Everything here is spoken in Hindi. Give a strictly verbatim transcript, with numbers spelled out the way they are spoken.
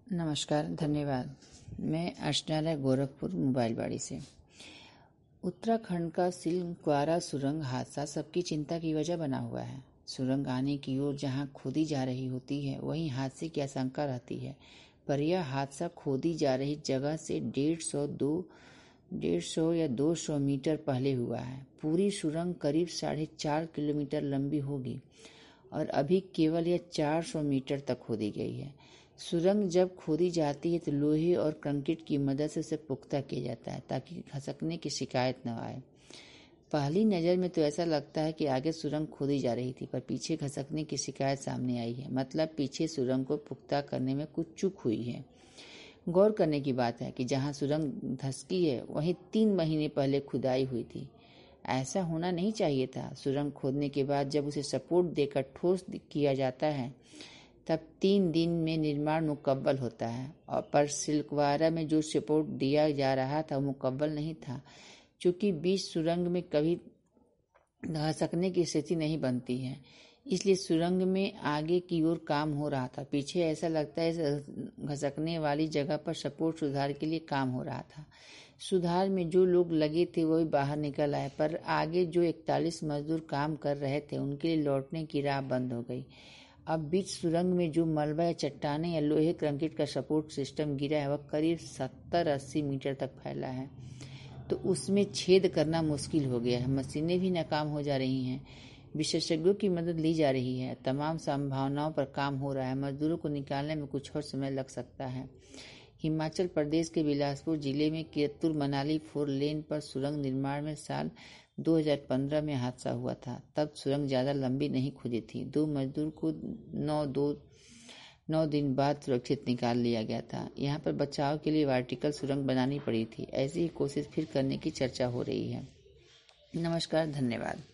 नमस्कार, धन्यवाद। मैं अर्चना गोरखपुर मोबाइलबाड़ी से। उत्तराखंड का सिलक्वारा सुरंग हादसा सबकी चिंता की वजह बना हुआ है। सुरंग आने की ओर जहां खोदी जा रही होती है वहीं हादसे की आशंका रहती है, पर यह हादसा खोदी जा रही जगह से डेढ़ सौ दो डेढ़ सौ या दो सौ मीटर पहले हुआ है। पूरी सुरंग करीब साढ़े चार किलोमीटर लंबी होगी और अभी केवल यह चार सौ मीटर तक खोदी गई है। सुरंग जब खोदी जाती है तो लोहे और कंक्रीट की मदद से उसे पुख्ता किया जाता है ताकि खसकने की शिकायत न आए। पहली नज़र में तो ऐसा लगता है कि आगे सुरंग खोदी जा रही थी, पर पीछे खसकने की शिकायत सामने आई है। मतलब पीछे सुरंग को पुख्ता करने में कुछ चूक हुई है। गौर करने की बात है कि जहां सुरंग धसकी है वहीं तीन महीने पहले खुदाई हुई थी। ऐसा होना नहीं चाहिए था। सुरंग खोदने के बाद जब उसे सपोर्ट देकर ठोस किया जाता है तब तीन दिन में निर्माण मुकम्मल होता है, और पर सिलक्वारा में जो सपोर्ट दिया जा रहा था वो मुकम्मल नहीं था, क्योंकि बीच सुरंग में कभी धसकने की स्थिति नहीं बनती है। इसलिए सुरंग में आगे की ओर काम हो रहा था, पीछे ऐसा लगता है घसकने वाली जगह पर सपोर्ट सुधार के लिए काम हो रहा था। सुधार में जो लोग लगे थे वो भी बाहर निकल आए, पर आगे जो इकतालीस मजदूर काम कर रहे थे उनके लिए लौटने की राह बंद हो गई। अब बीच सुरंग में जो मलबा या चट्टाने या लोहे कंक्रीट का सपोर्ट सिस्टम गिरा है वह करीब सत्तर अस्सी मीटर तक फैला है, तो उसमें छेद करना मुश्किल हो गया है। मशीनें भी नाकाम हो जा रही हैं। विशेषज्ञों की मदद ली जा रही है। तमाम संभावनाओं पर काम हो रहा है। मजदूरों को निकालने में कुछ और समय लग सकता है। हिमाचल प्रदेश के बिलासपुर जिले में कीरतपुर मनाली फोर लेन पर सुरंग निर्माण में साल दो हज़ार पंद्रह में हादसा हुआ था। तब सुरंग ज्यादा लंबी नहीं खुदी थी। दो मजदूर को नौ दो नौ दिन बाद सुरक्षित निकाल लिया गया था। यहाँ पर बचाव के लिए वर्टिकल सुरंग बनानी पड़ी थी। ऐसी ही कोशिश फिर करने की चर्चा हो रही है। नमस्कार, धन्यवाद।